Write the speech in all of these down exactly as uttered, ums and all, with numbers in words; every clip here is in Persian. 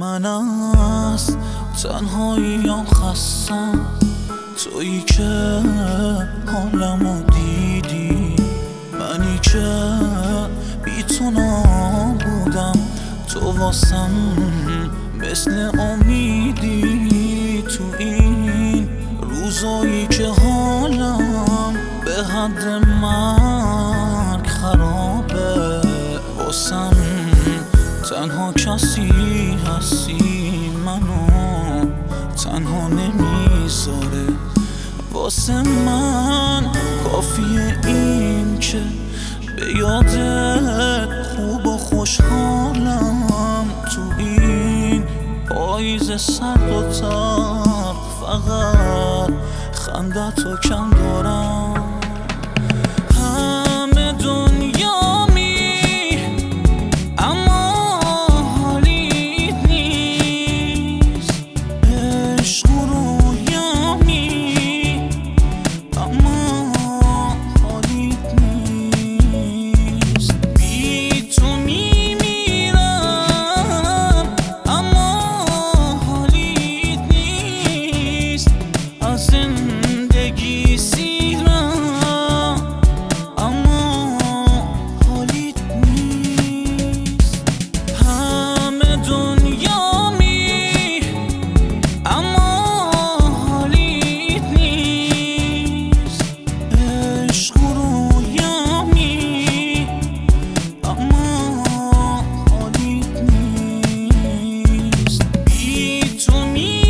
من از تنهاییم خستم، تویی که حالمو دیدی، منی که بی تو نبودم، تو واسم مثل امیدی. تو این روزایی که حالم به حد مرگ خرابه، واسم تنها کسی هستی، منو تنها نمیذاره. واسه من کافیه این که به یادت خوب و خوشحالم. تو این پاییز سرد و تلخ فقط خنده‌تو کم دارم. همه دنیا می اما حالیت نیست، عشق و رویامی اما حالیت نیست. بی تو میمیرم اما حالیت نیست، از زندگی سیرم اما حالیت نیست. همه دنیا می اما حالیت نیست، عشق و رویامی اما حالیت نیست. بی تو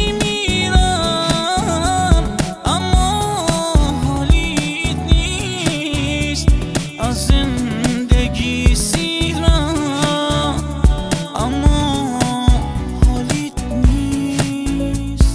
میمیرم اما حالیت نیست، از زندگی سیرم اما حالیت نیست.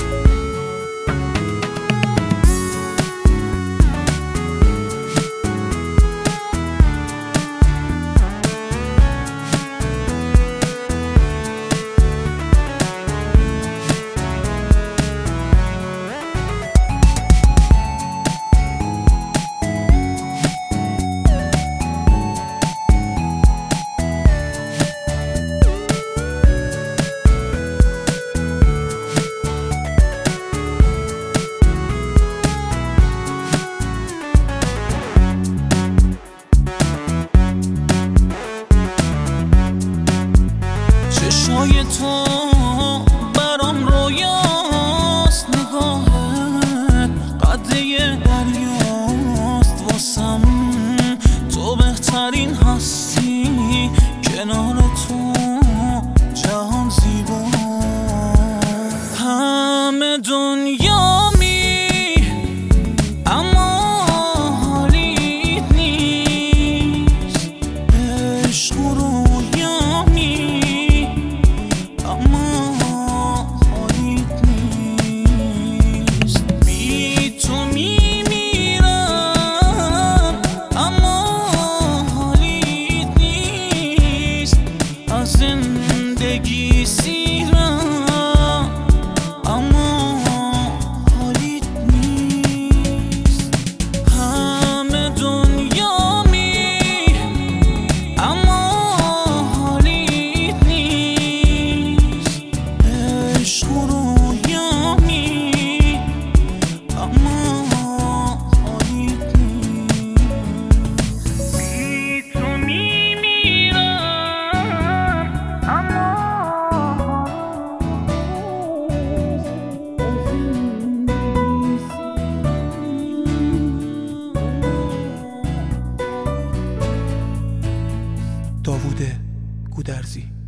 چشای تو برام رویاست، نگاهت قده دریاست. واسم تو بهترین هستی، کنار تو جهان زیبا. همه دنیا می اما حالیت نیست، عشق و رویامی اما حالیت نیست. بی تو میمیرم اما حالیت نیست، از زندگی سیرم اما حالیت نیست. همه دنیا می اما حالیت نیست، عشق و رویامی اما حالیت نیست. بی تو میمیرم اما داوود گودرزی.